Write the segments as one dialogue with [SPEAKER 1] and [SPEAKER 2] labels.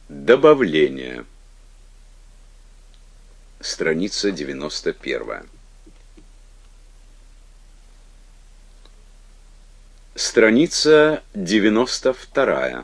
[SPEAKER 1] Добавление. Страница 91. Страница 92.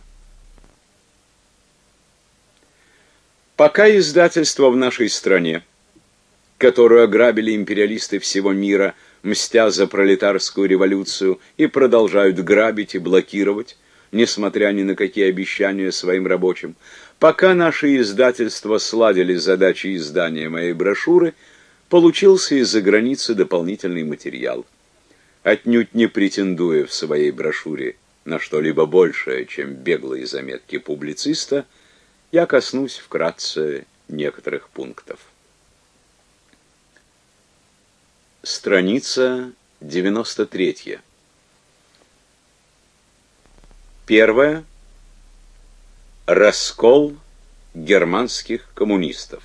[SPEAKER 1] Пока издательство в нашей стране, которую ограбили империалисты всего мира, мстя за пролетарскую революцию, и продолжают грабить и блокировать, несмотря ни на какие обещания своим рабочим, пока наши издательства сладили задачи издания моей брошюры, получился из-за границы дополнительный материал. Отнюдь не претендуя в своей брошюре на что-либо большее, чем беглые заметки публициста, я коснусь вкратце некоторых пунктов. Страница 93. Первое. Раскол германских коммунистов.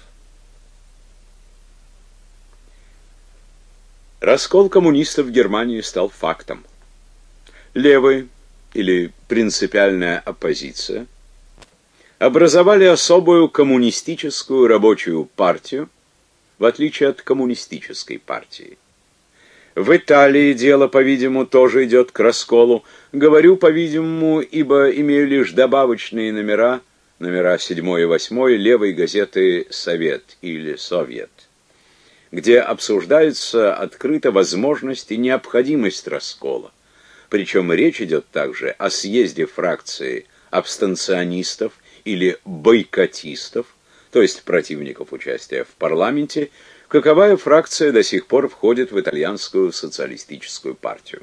[SPEAKER 1] Раскол коммунистов в Германии стал фактом. Левые, или принципиальная оппозиция, образовали особую коммунистическую рабочую партию, в отличие от коммунистической партии. В Италии дело, по-видимому, тоже идет к расколу. Говорю, по-видимому, ибо имею лишь добавочные номера 7 и 8 левой газеты «Совет» или «Совет», где обсуждается открыто возможность и необходимость раскола. Причем речь идет также о съезде фракции абстенционистов или бойкотистов, то есть противников участия в парламенте, каковая фракция до сих пор входит в итальянскую социалистическую партию.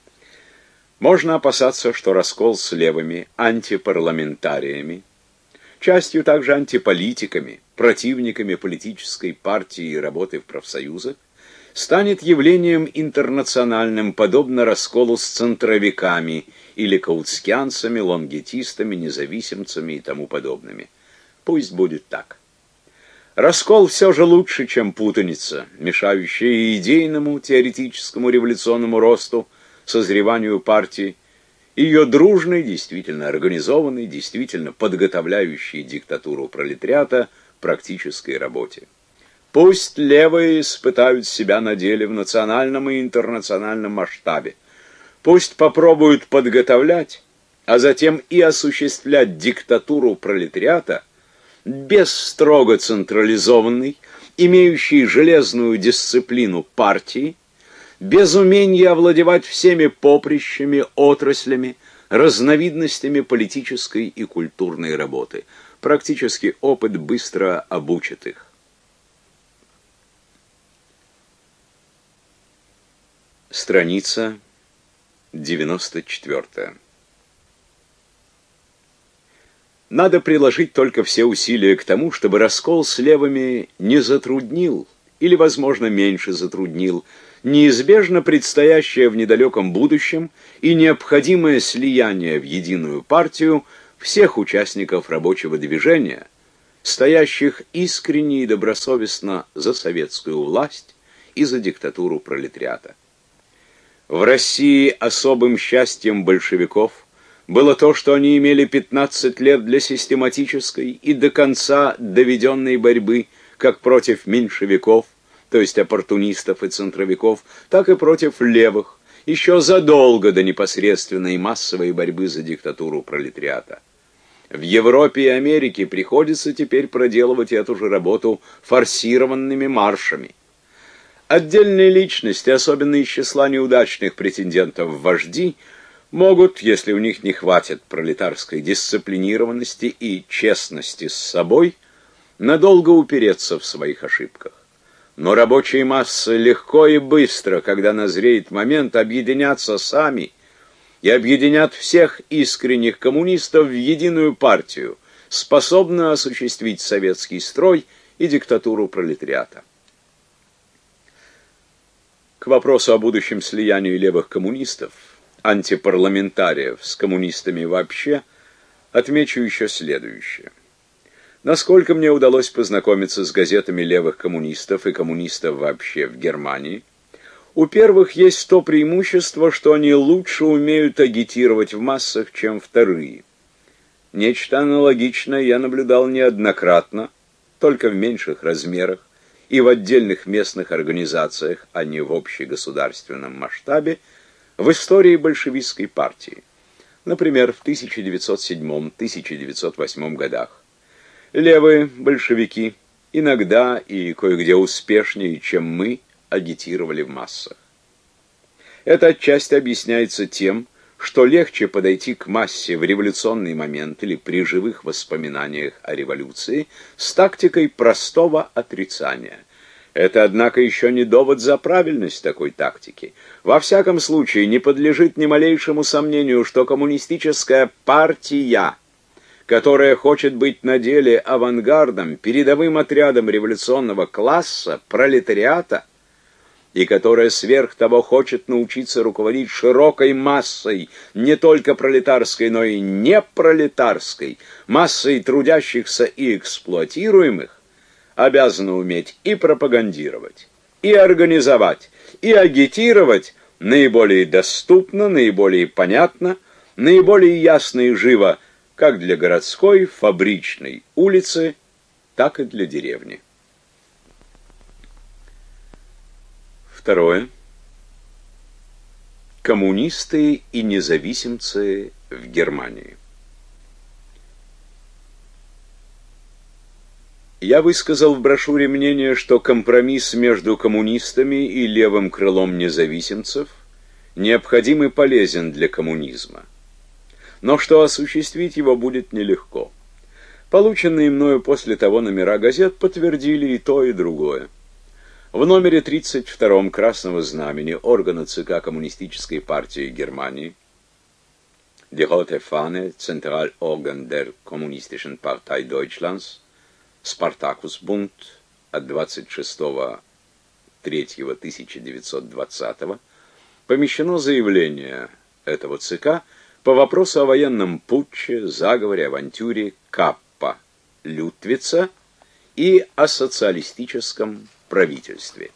[SPEAKER 1] Можно опасаться, что раскол с левыми антипарламентариями, частью также антиполитиками, противниками политической партии и работы в профсоюзах, станет явлением интернациональным, подобно расколу с центровиками или каутскианцами, лонгетистами, независимцами и тому подобными. Пусть будет так. Раскол все же лучше, чем путаница, мешающая и идейному, теоретическому революционному росту, созреванию партии, ее дружной, действительно организованной, действительно подготовляющей диктатуру пролетариата практической работе. Пусть левые испытают себя на деле в национальном и интернациональном масштабе. Пусть попробуют подготовлять, а затем и осуществлять диктатуру пролетариата без строго централизованной, имеющей железную дисциплину партии, без умения овладевать всеми поприщами, отраслями, разновидностями политической и культурной работы. Практический опыт быстро обучит их. Страница 94. Надо приложить только все усилия к тому, чтобы раскол с левыми не затруднил, или, возможно, меньше затруднил, неизбежно предстоящее в недалеком будущем и необходимое слияние в единую партию всех участников рабочего движения, стоящих искренне и добросовестно за советскую власть и за диктатуру пролетариата. В России особым счастьем большевиков было то, что они имели 15 лет для систематической и до конца доведенной борьбы как против меньшевиков, то есть оппортунистов и центровиков, так и против левых, еще задолго до непосредственной массовой борьбы за диктатуру пролетариата. В Европе и Америке приходится теперь проделывать эту же работу форсированными маршами. Отдельные личности, особенно из числа неудачных претендентов в вожди, могут, если у них не хватит пролетарской дисциплинированности и честности с собой, надолго упереться в своих ошибках. Но рабочие массы легко и быстро, когда назреет момент, объединятся сами и объединят всех искренних коммунистов в единую партию, способную осуществить советский строй и диктатуру пролетариата. К вопросу о будущем слиянии левых коммунистов, антипарламентариев с коммунистами вообще, отмечу еще следующее. Насколько мне удалось познакомиться с газетами левых коммунистов и коммунистов вообще в Германии, у первых есть то преимущество, что они лучше умеют агитировать в массах, чем вторые. Нечто аналогичное я наблюдал неоднократно, только в меньших размерах и в отдельных местных организациях, а не в общегосударственном масштабе, в истории большевистской партии. Например, в 1907-1908 годах. Левые большевики иногда и кое-где успешнее, чем мы, агитировали в массах. Это отчасти объясняется тем, что легче подойти к массе в революционный момент или при живых воспоминаниях о революции с тактикой простого отрицания. Это, однако, еще не довод за правильность такой тактики. Во всяком случае, не подлежит ни малейшему сомнению, что коммунистическая партия, которая хочет быть на деле авангардом, передовым отрядом революционного класса, пролетариата, и которая сверх того хочет научиться руководить широкой массой, не только пролетарской, но и непролетарской, массой трудящихся и эксплуатируемых, обязана уметь и пропагандировать, и организовать, и агитировать наиболее доступно, наиболее понятно, наиболее ясно и живо как для городской, фабричной улицы, так и для деревни. Второе. Коммунисты и независимцы в Германии. Я высказал в брошюре мнение, что компромисс между коммунистами и левым крылом независимцев необходим и полезен для коммунизма, но что осуществить его будет нелегко. Полученные мною после того номера газет подтвердили и то, и другое. В номере 32 Красного Знамени органа ЦК Коммунистической партии Германии Die Rote Fahne, Zentralorgan der Kommunistischen Partei Deutschlands, Спартакус-бунт от 26.03.1920 помещено заявление этого ЦК по вопросу о военном путче, заговоре, авантюре Каппа Лютвица и о социалистическом правительстве.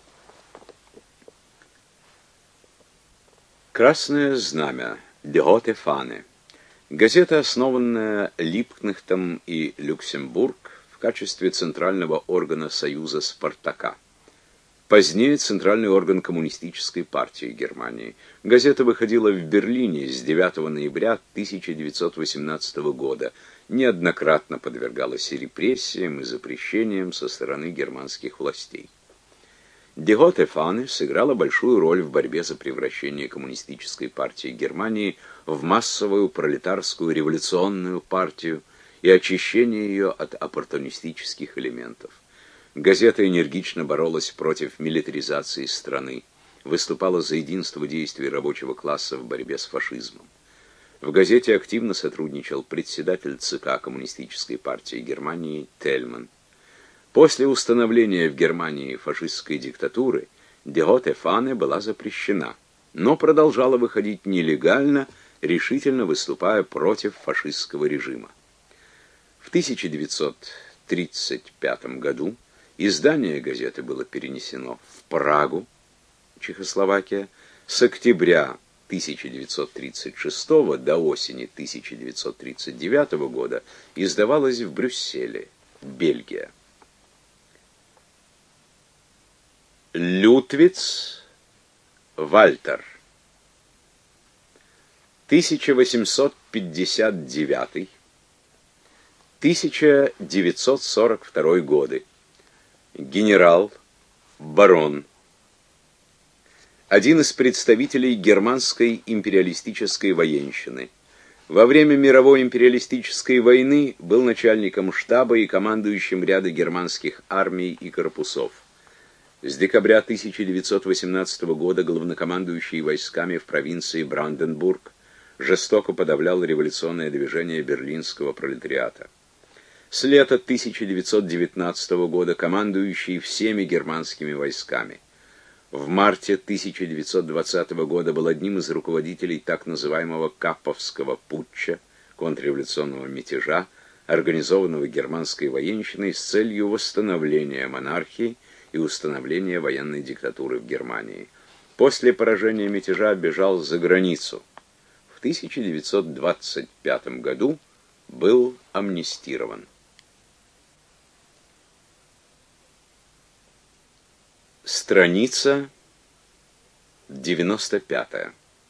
[SPEAKER 1] Красное знамя, Die Rote Fahne, газета, основанная Липкнехтом и Люксембург в качестве центрального органа Союза Спартака. Позднее центральный орган Коммунистической партии Германии. Газета выходила в Берлине с 9 ноября 1918 года. Неоднократно подвергалась и репрессиям, и запрещениям со стороны германских властей. Die Rote Fahne сыграла большую роль в борьбе за превращение Коммунистической партии Германии в массовую пролетарскую революционную партию и очищение ее от оппортунистических элементов. Газета энергично боролась против милитаризации страны, выступала за единство действий рабочего класса в борьбе с фашизмом. В газете активно сотрудничал председатель ЦК Коммунистической партии Германии Тельман. После установления в Германии фашистской диктатуры Die Rote Fahne была запрещена, но продолжала выходить нелегально, решительно выступая против фашистского режима. В 1935 году издание газеты было перенесено в Прагу, Чехословакия. С октября 1936 до осени 1939 года издавалось в Брюсселе, Бельгия. Лютвиц Вальтер, 1859-1942 годы. Генерал, барон. Один из представителей германской империалистической военщины. Во время мировой империалистической войны был начальником штаба и командующим ряда германских армий и корпусов. С декабря 1918 года главнокомандующий войсками в провинции Бранденбург жестоко подавлял революционное движение берлинского пролетариата. С лета 1919 года командующий всеми германскими войсками. В марте 1920 года был одним из руководителей так называемого Капповского путча, контрреволюционного мятежа, организованного германской военщиной с целью восстановления монархии и установления военной диктатуры в Германии. После поражения мятежа бежал за границу. В 1925 году был амнистирован. Страница 95.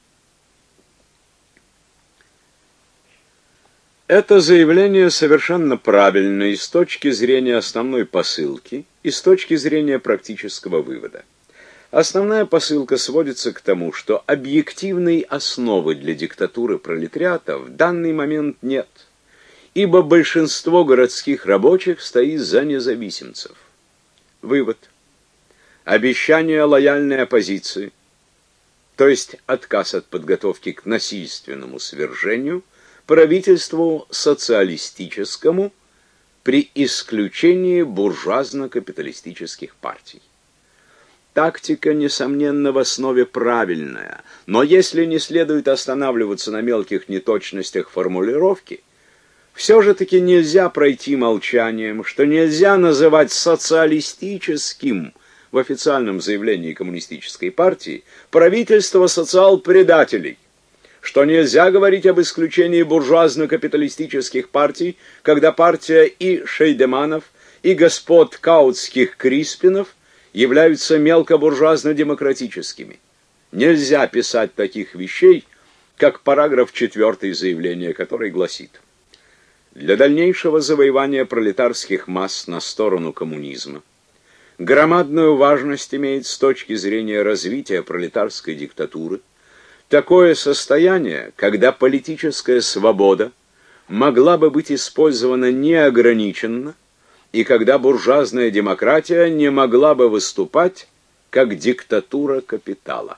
[SPEAKER 1] Это заявление совершенно правильно и с точки зрения основной посылки, и с точки зрения практического вывода. Основная посылка сводится к тому, что объективной основы для диктатуры пролетариата в данный момент нет, ибо большинство городских рабочих стоит за независимцев. Вывод. Обещание лояльной оппозиции, то есть отказ от подготовки к насильственному свержению, правительству социалистическому при исключении буржуазно-капиталистических партий. Тактика, несомненно, в основе правильная, но если не следует останавливаться на мелких неточностях формулировки, все же таки нельзя пройти молчанием, что нельзя называть социалистическим в официальном заявлении коммунистической партии правительство социал-предателей, что нельзя говорить об исключении буржуазно-капиталистических партий, когда партия и Шейдеманов, и господ Каутских Криспинов являются мелкобуржуазно-демократическими. Нельзя писать таких вещей, как параграф 4 заявления, который гласит: для дальнейшего завоевания пролетарских масс на сторону коммунизма громадную важность имеет с точки зрения развития пролетарской диктатуры такое состояние, когда политическая свобода могла бы быть использована неограниченно, и когда буржуазная демократия не могла бы выступать как диктатура капитала.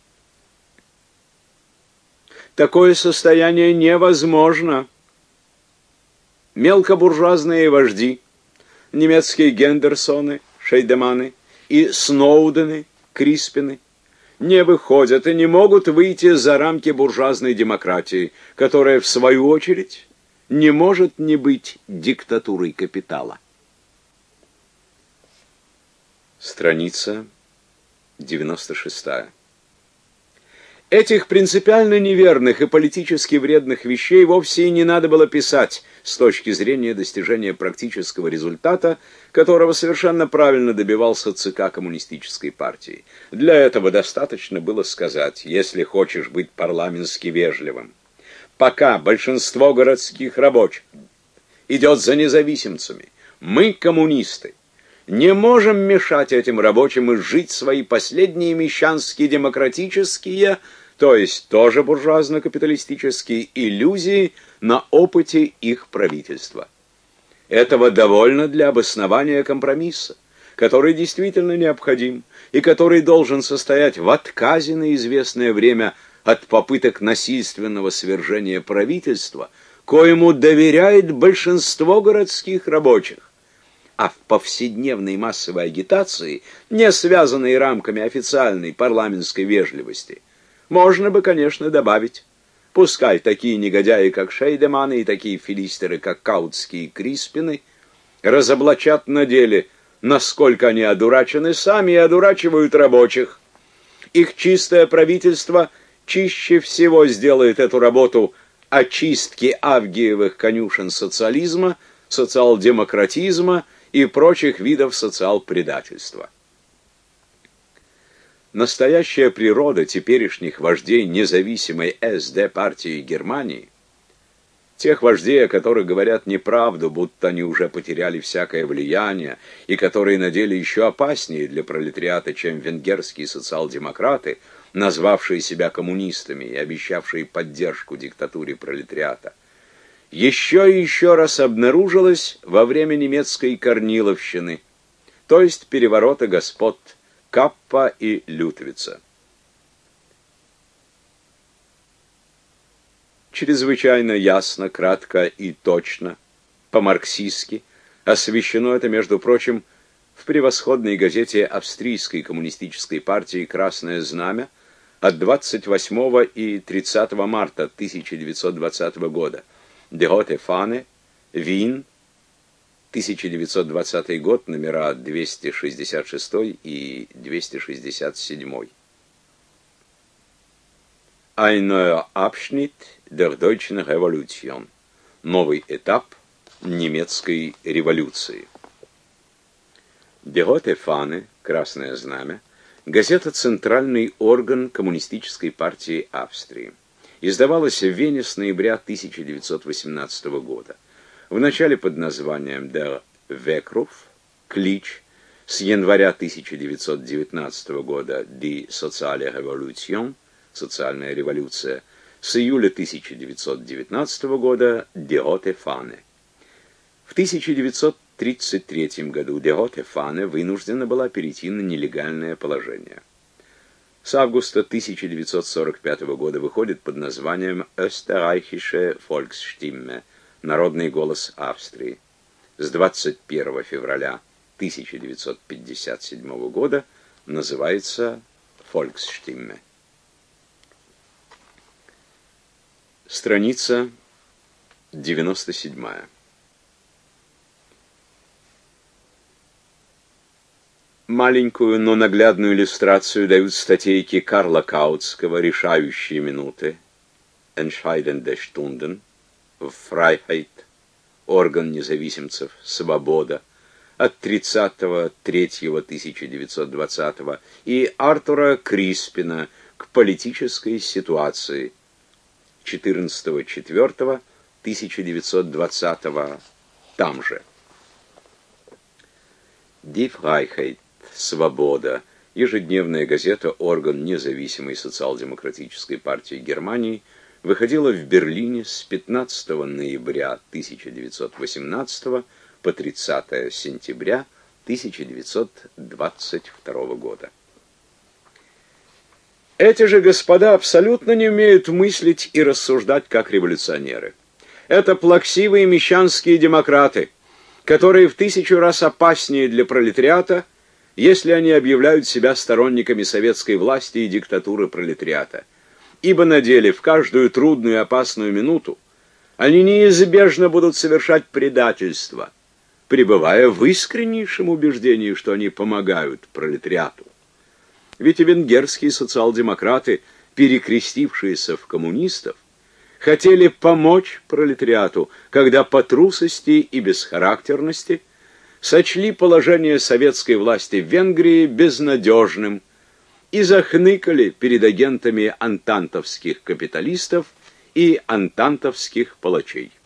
[SPEAKER 1] Такое состояние невозможно. Мелкобуржуазные вожди, немецкие Гендерсоны, Шейдеманы и Сноудены, Криспины, не выходят и не могут выйти за рамки буржуазной демократии, которая, в свою очередь, не может не быть диктатурой капитала. Страница 96. Этих принципиально неверных и политически вредных вещей вовсе и не надо было писать с точки зрения достижения практического результата, которого совершенно правильно добивался ЦК Коммунистической партии. Для этого достаточно было сказать: если хочешь быть парламентски вежливым, пока большинство городских рабочих идет за независимцами, мы, коммунисты, не можем мешать этим рабочим изжить свои последние мещанские демократические, то есть тоже буржуазно-капиталистические иллюзии на опыте их правительства. Этого довольно для обоснования компромисса, который действительно необходим и который должен состоять в отказе на известное время от попыток насильственного свержения правительства, коему доверяет большинство городских рабочих, а в повседневной массовой агитации, не связанной рамками официальной парламентской вежливости, можно бы, конечно, добавить: пускай такие негодяи, как Шейдеманы, и такие филистеры, как Каутские Криспины, разоблачат на деле, насколько они одурачены сами и одурачивают рабочих. Их чистое правительство чище всего сделает эту работу очистки авгиевых конюшен социализма, социал-демократизма и прочих видов социал-предательства. Настоящая природа теперешних вождей независимой СД партии Германии, тех вождей, о которых говорят неправду, будто они уже потеряли всякое влияние, и которые на деле еще опаснее для пролетариата, чем венгерские социал-демократы, назвавшие себя коммунистами и обещавшие поддержку диктатуре пролетариата, еще и еще раз обнаружилось во время немецкой корниловщины, то есть переворота господ Каппа и Лютвица. Чрезвычайно ясно, кратко и точно, по-марксистски, освещено это, между прочим, в превосходной газете Австрийской коммунистической партии «Красное знамя» от 28 и 30 марта 1920 года. Die Rote Fahne, Вин, 1920 год, номера 266 и 267. Ein neuer Abschnitt der deutschen Revolution. Новый этап немецкой революции. Die Rote Fahne, Красное Знамя, газета «Центральный орган Коммунистической партии Австрии». Издавалась в Вене с ноября 1918 года. Вначале под названием Der Weckruf, клич, с января 1919 года Die Soziale Revolution, социальная революция, с июля 1919 года Die Rote Fahne. В 1933 году Die Rote Fahne вынуждена была перейти на нелегальное положение. С августа 1945 года выходит под названием Österreichische Volksstimme, народный голос Австрии. С 21 февраля 1957 года называется Volksstimme. Страница 97. Маленькую, но наглядную иллюстрацию дают статейки Карла Каутского «Решающие минуты» Entscheidende Stunden в Freiheit, орган независимцев, свобода, от 30.03.1920 и Артура Криспина к политической ситуации 14.04.1920 там же. Die Freiheit, свобода, ежедневная газета «Орган независимой социал-демократической партии Германии», выходила в Берлине с 15 ноября 1918 по 30 сентября 1922 года. Эти же господа абсолютно не умеют мыслить и рассуждать как революционеры. Это плаксивые мещанские демократы, которые в 1000 раз опаснее для пролетариата, если они объявляют себя сторонниками советской власти и диктатуры пролетариата. Ибо на деле в каждую трудную и опасную минуту они неизбежно будут совершать предательство, пребывая в искреннейшем убеждении, что они помогают пролетариату. Ведь и венгерские социал-демократы, перекрестившиеся в коммунистов, хотели помочь пролетариату, когда по трусости и бесхарактерности сочли положение советской власти в Венгрии безнадежным и захныкали перед агентами антантовских капиталистов и антантовских палачей.